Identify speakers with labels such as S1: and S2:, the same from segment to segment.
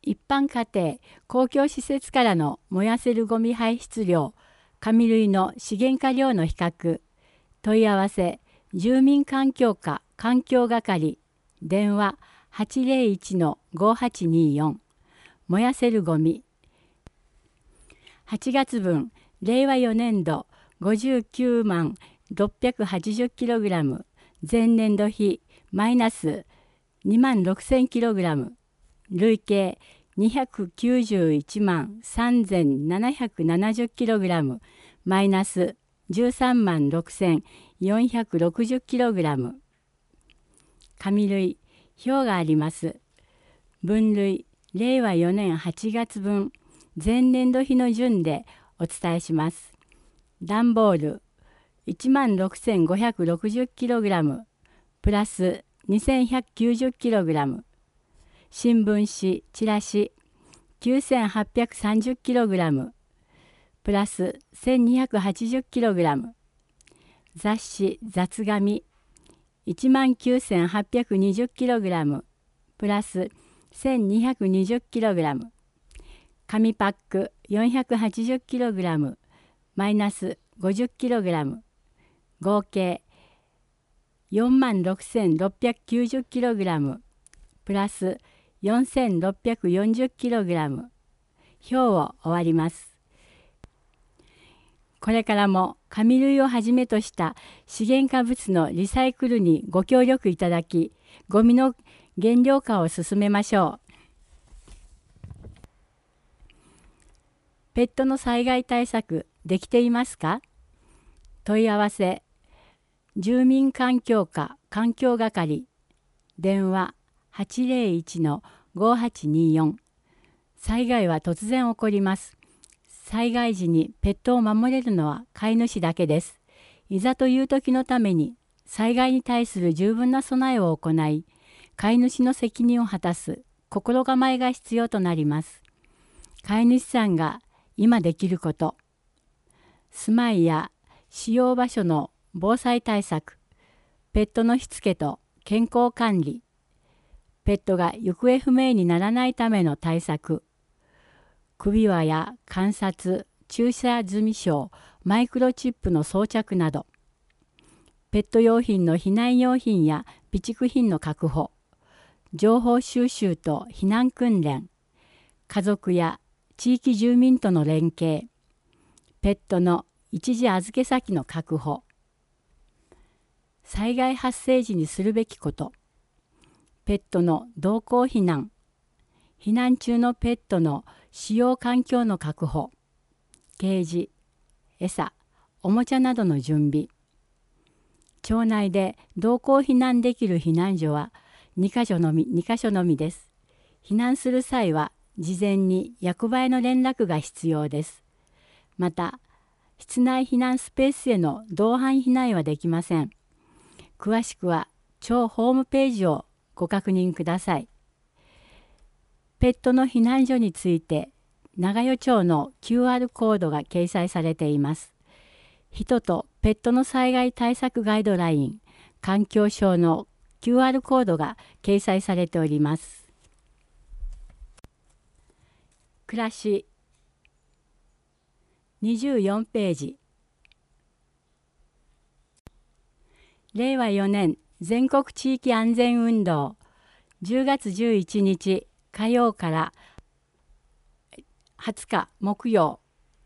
S1: 一般家庭、公共施設からの燃やせるゴミ排出量、紙類の資源化量の比較、問い合わせ、住民環境課環境係、電話801-5824、燃やせるゴミ。8月分、令和4年度59万 680kg、前年度比マイナス2万 6000kg、累計291万 3770kg、マイナス13万 6460kg。紙類、表があります。分類、令和4年8月分、前年度比の順でお伝えします。段ボール、1万 6560kg、プラス 2190kg。新聞紙、チラシ、9830kg、プラス 1280kg。雑誌、雑紙、19820kg、プラス 1220kg。紙パック 480kg、マイナス 50kg。合計 46,690kg、プラス 4640kg。表を終わります。これからも紙類をはじめとした資源化物のリサイクルにご協力いただき、ゴミの減量化を進めましょう。ペットの災害対策できていますか？問い合わせ、住民環境課環境係、電話801-5824。災害は突然起こります。災害時にペットを守れるのは飼い主だけです。いざという時のために災害に対する十分な備えを行い、飼い主の責任を果たす心構えが必要となります。飼い主さんが今できること、住まいや使用場所の防災対策、ペットのしつけと健康管理、ペットが行方不明にならないための対策、首輪や観察、注射済証、マイクロチップの装着など、ペット用品の避難用品や備蓄品の確保、情報収集と避難訓練、家族や地域住民との連携、ペットの一時預け先の確保、災害発生時にするべきこと、ペットの同行避難、避難中のペットの使用環境の確保、ケージ、餌、おもちゃなどの準備。町内で同行避難できる避難所は2カ所のみです。避難する際は事前に役場への連絡が必要です。また、室内避難スペースへの同伴避難はできません。詳しくは町ホームページをご確認ください。ペットの避難所について、長与町の QR コードが掲載されています。人とペットの災害対策ガイドライン、環境省の QR コードが掲載されております。暮らし24ページ。令和4年全国地域安全運動10月11日火曜から20日木曜。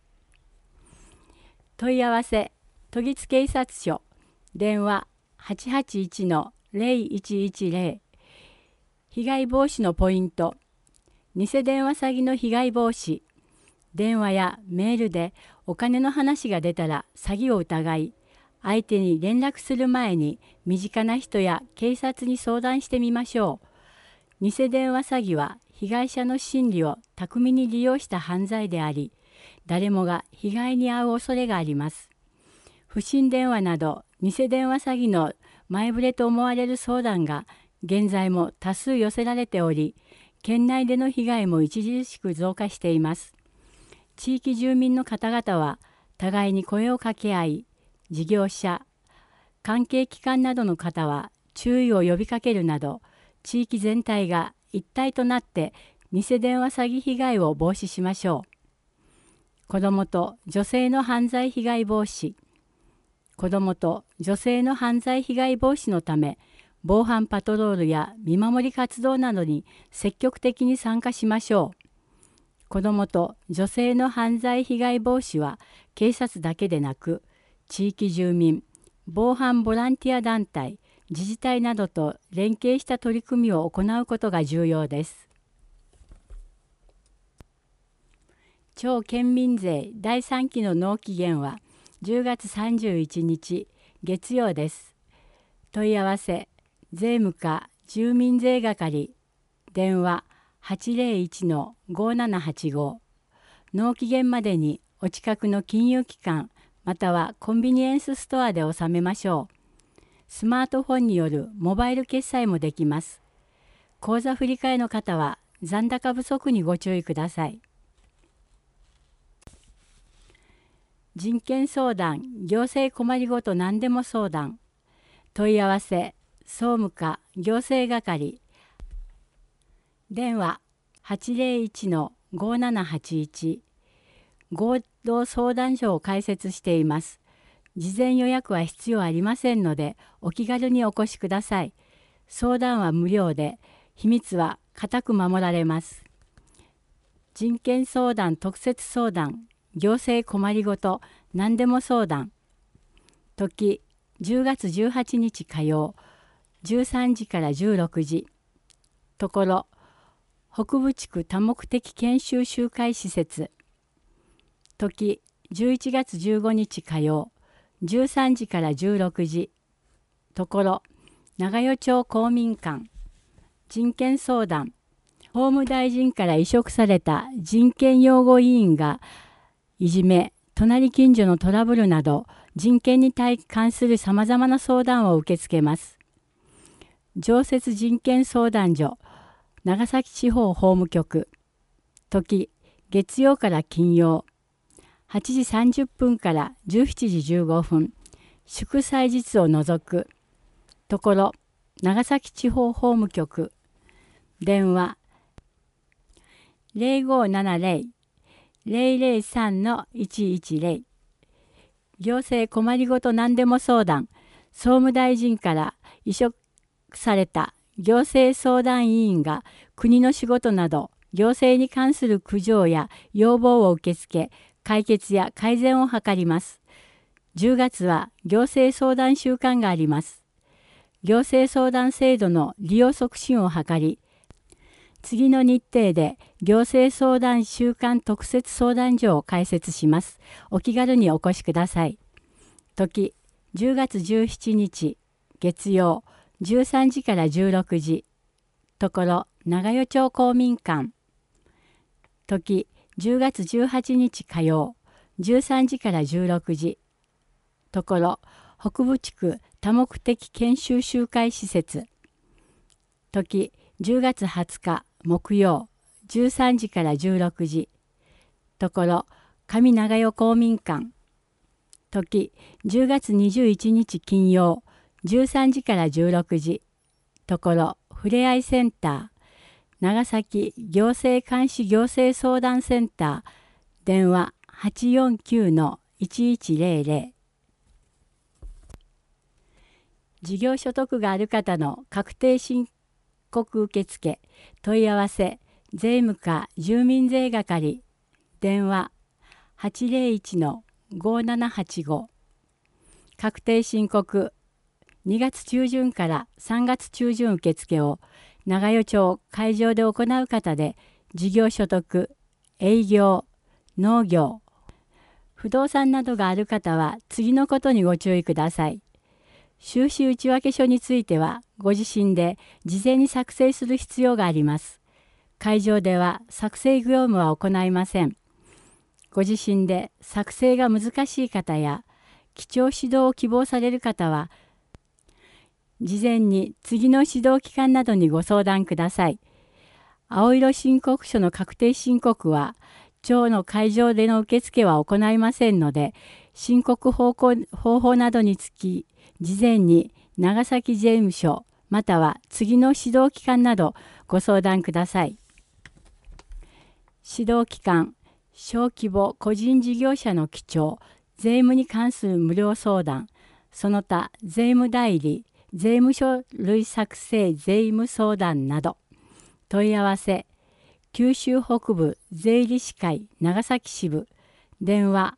S1: 問い合わせ、都議津警察署、電話881-0110。被害防止のポイント、偽電話詐欺の被害防止。電話やメールでお金の話が出たら詐欺を疑い、相手に連絡する前に身近な人や警察に相談してみましょう。偽電話詐欺は被害者の心理を巧みに利用した犯罪であり、誰もが被害に遭う恐れがあります。不審電話など偽電話詐欺の前触れと思われる相談が現在も多数寄せられており、県内での被害も著しく増加しています。地域住民の方々は互いに声を掛け合い、事業者、関係機関などの方は注意を呼びかけるなど、地域全体が一体となって偽電話詐欺被害を防止しましょう。子どもと女性の犯罪被害防止。子どもと女性の犯罪被害防止のため、防犯パトロールや見守り活動などに積極的に参加しましょう。子どもと女性の犯罪被害防止は警察だけでなく、地域住民、防犯ボランティア団体、自治体などと連携した取り組みを行うことが重要です。超県民税第3期の納期限は10月31日月曜です。問い合わせ税務課住民税係電話 801-5785 納期限までにお近くの金融機関またはコンビニエンスストアで納めましょう。スマートフォンによるモバイル決済もできます。口座振替の方は残高不足にご注意ください。人権相談、行政困りごと何でも相談。問い合わせ、総務課行政係。電話 801-5781。合同相談所を開設しています。事前予約は必要ありませんので、お気軽にお越しください。相談は無料で、秘密は固く守られます。人権相談、特設相談、行政困りごと何でも相談。時10月18日火曜13時から16時。ところ北部地区多目的研修集会施設。時11月15日火曜13時から16時。ところ長与町公民館。人権相談。法務大臣から委嘱された人権擁護委員がいじめ、隣近所のトラブルなど人権に関するさまざまな相談を受け付けます。常設人権相談所長崎地方法務局。時月曜から金曜8時30分から17時15分。祝祭日を除く。ところ長崎地方法務局。電話 0570-003-110。行政困りごと何でも相談。総務大臣から委嘱された行政相談委員が国の仕事など行政に関する苦情や要望を受け付け、解決や改善を図ります。10月は行政相談週間があります。行政相談制度の利用促進を図り、次の日程で行政相談週間特設相談所を開設します。お気軽にお越しください。時10月17日月曜13時から16時。ところ長与町公民館。時10月18日火曜13時から16時。ところ北部地区多目的研修集会施設。時10月20日木曜13時から16時。ところ上長与公民館。時10月21日金曜13時から16時。ところふれあいセンター長崎行政監視行政相談センター。電話 849-1100。事業所得がある方の確定申告受付。問い合わせ税務課住民税係。電話 801-5785。確定申告2月中旬から3月中旬受付を長与町会場で行う方で、事業所得、営業、農業、不動産などがある方は次のことにご注意ください。収支内訳書についてはご自身で事前に作成する必要があります。会場では作成業務は行いません。ご自身で作成が難しい方や基調指導を希望される方は、事前に次の指導機関などにご相談ください。青色申告書の確定申告は、町の会場での受付は行いませんので、申告方法などにつき、事前に長崎税務署または次の指導機関などご相談ください。 指導機関、小規模個人事業者の記帳、税務に関する無料相談、その他税務代理、税務書類作成税務相談など、問い合わせ、九州北部税理士会長崎支部、電話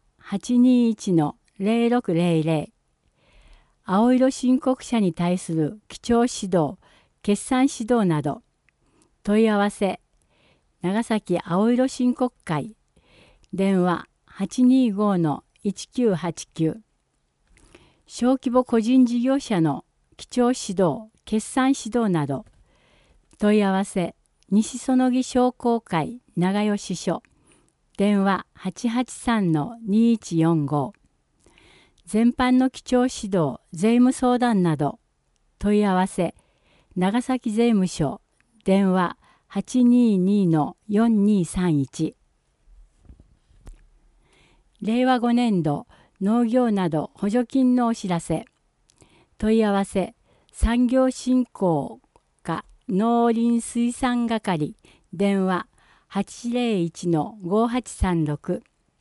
S1: 821-0600、青色申告者に対する記帳指導、決算指導など、問い合わせ、長崎青色申告会、電話825-1989、小規模個人事業者の記帳指導、決算指導など、問い合わせ、西園木商工会長吉署、電話883-2145、全般の記帳指導、税務相談など、問い合わせ、長崎税務署、電話822-4231。令和5年度農業など補助金のお知らせ。問い合わせ、産業振興課農林水産係、電話801-5836。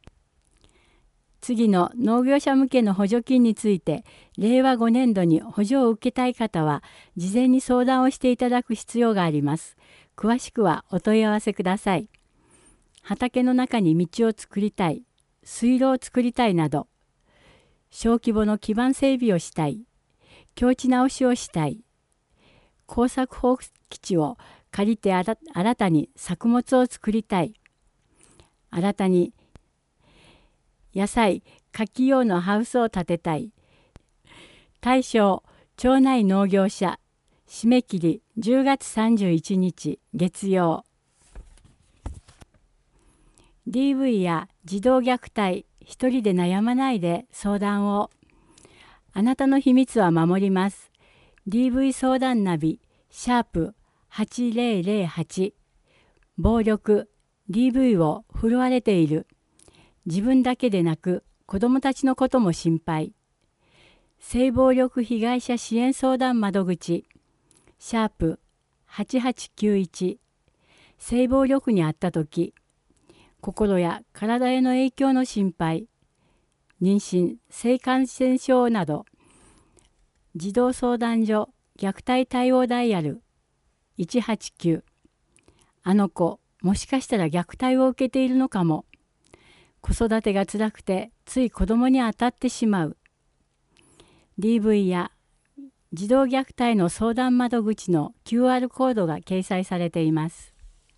S1: 次の農業者向けの補助金について、令和5年度に補助を受けたい方は、事前に相談をしていただく必要があります。詳しくはお問い合わせください。畑の中に道を作りたい、水路を作りたいなど、小規模の基盤整備をしたい、境地直しをしたい、耕作放棄地を借りて新たに作物を作りたい、新たに野菜、柿用のハウスを建てたい、対象、町内農業者、締め切り10月31日月曜。DV や児童虐待、一人で悩まないで相談を。あなたの秘密は守ります。DV 相談ナビ、#8008。暴力、DV を振るわれている。自分だけでなく子どもたちのことも心配。性暴力被害者支援相談窓口、#8891。性暴力にあったとき、心や体への影響の心配、妊娠、性感染症など、児童相談所虐待対応ダイヤル189。あの子、もしかしたら虐待を受けているのかも。子育てが辛くてつい子供に当たってしまう。DV や児童虐待の相談窓口の QR コードが掲載されています。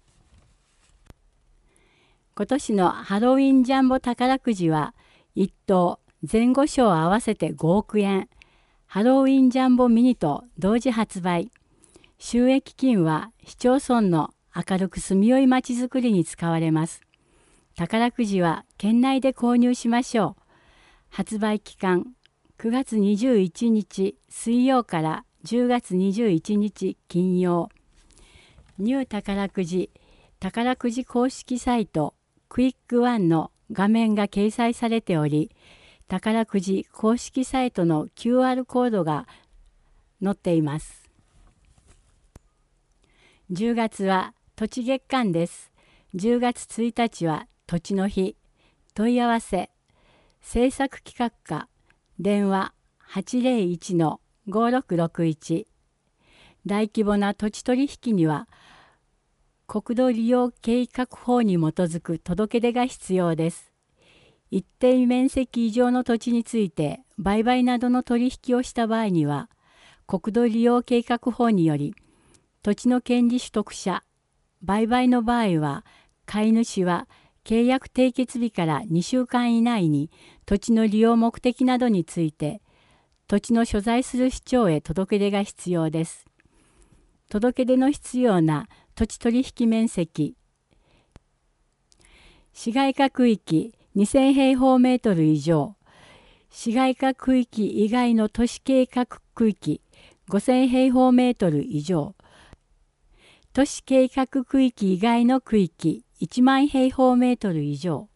S1: 今年のハロウィンジャンボ宝くじは1等前後賞合わせて5億円、ハロウィンジャンボミニと同時発売。収益金は市町村の明るく住みよいまちづくりに使われます。宝くじは県内で購入しましょう。発売期間9月21日水曜から10月21日金曜。ニュー宝くじ、宝くじ公式サイトクイックワンの画面が掲載されており、宝くじ公式サイトの QR コードが載っています。10月は土地月間です。10月1日は土地の日。問い合わせ、制作企画課、電話801-5661。大規模な土地取引には、国土利用計画法に基づく届け出が必要です。一定面積以上の土地について売買などの取引をした場合には、国土利用計画法により、土地の権利取得者、売買の場合は、買い主は契約締結日から2週間以内に土地の利用目的などについて、土地の所在する市町へ届け出が必要です。届け出の必要な土地取引面積、市街化区域2000平方メートル以上、市街化区域以外の都市計画区域5000平方メートル以上、都市計画区域以外の区域1万平方メートル以上。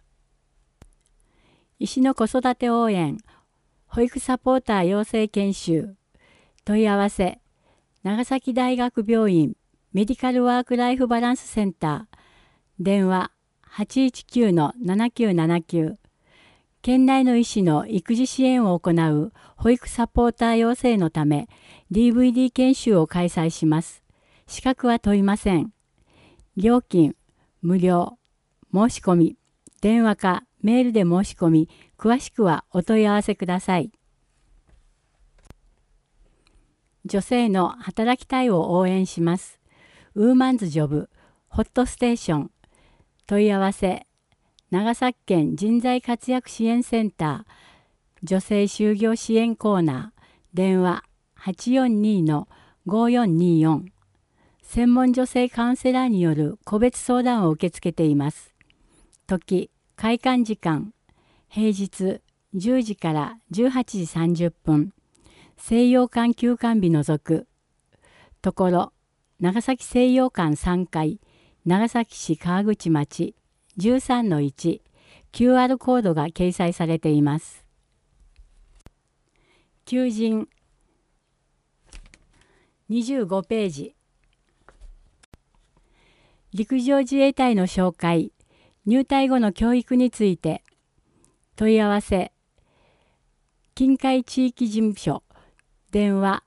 S1: 医師の子育て応援、保育サポーター養成研修。問い合わせ、長崎大学病院メディカルワークライフバランスセンター、 電話819-7979。県内の医師の育児支援を行う保育サポーター養成のため DVD 研修を開催します。資格は問いません。料金無料。申し込み電話かメールで申し込み、詳しくはお問い合わせください。女性の働きたいを応援します。ウーマンズジョブホットステーション。問い合わせ長崎県人材活躍支援センター女性就業支援コーナー電話842-5424。専門女性カウンセラーによる個別相談を受け付けています。時開館時間平日10時から18時30分。西洋館休館日除く。ところ長崎西洋館3階長崎市川口町 13-1 QR コードが掲載されています。求人25ページ。陸上自衛隊の紹介、入隊後の教育について問い合わせ近海地域事務所電話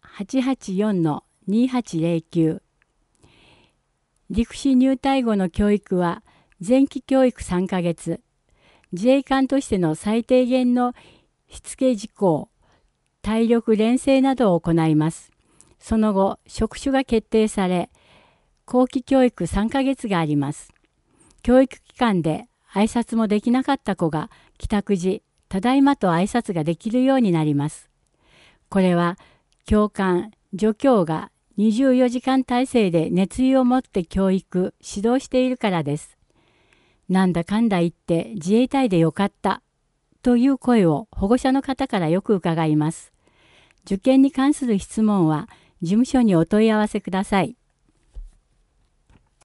S1: 884-2809。陸士入隊後の教育は前期教育3ヶ月、自衛官としての最低限のしつけ事項、体力練成などを行います。その後、職種が決定され、後期教育3ヶ月があります。教育期間で挨拶もできなかった子が帰宅時、ただいまと挨拶ができるようになります。これは教官、助教が24時間体制で熱意を持って教育、指導しているからです。なんだかんだ言って自衛隊でよかったという声を保護者の方からよく伺います。受験に関する質問は事務所にお問い合わせください。